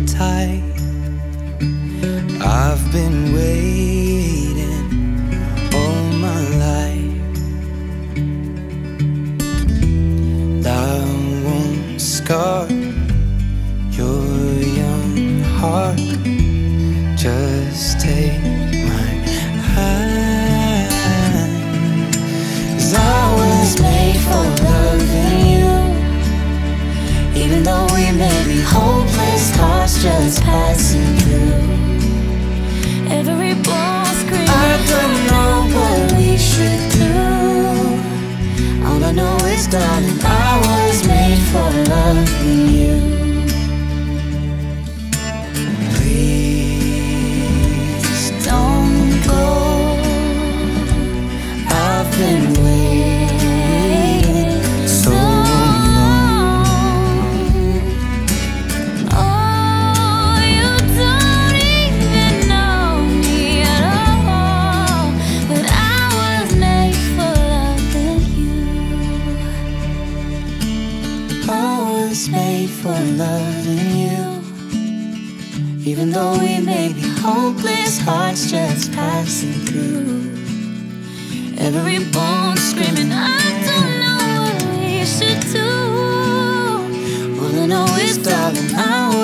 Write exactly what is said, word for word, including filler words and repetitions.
tight. I've been waiting all my life. I won't scar your young heart. Just take my hand. 'Cause I was made for loving you. Even though we may be hopeless, hearts just passing through. Every ball scream, I don't know what we should do. All I know is, darling, I was made for loving you. Please don't go. I've been waiting so long. Oh, you don't even know me at all, but I was made for loving you. I was made for loving you. Even though we may be hopeless, hearts just passing through. Every bone screaming, I don't know what we should do. All I know is, darling, I